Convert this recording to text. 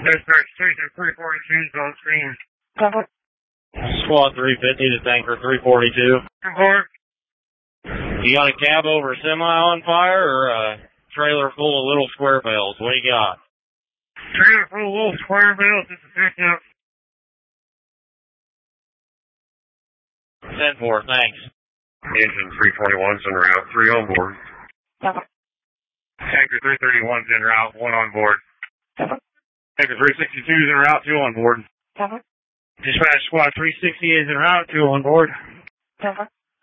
Dispatch Station 342 on screen. Squad 350 to Tanker 342. Report. You got a cab over a semi on fire or a trailer full of little square bells? What do you got? Trailer full of little square bells. It's a pickup. 10-4, thanks. Engine 321's en route, 3 on board. Tanker 331's en route, 1 on board. Tanker 362's en route, 2 on board. Dispatch Squad 360 is en route, 2 on board.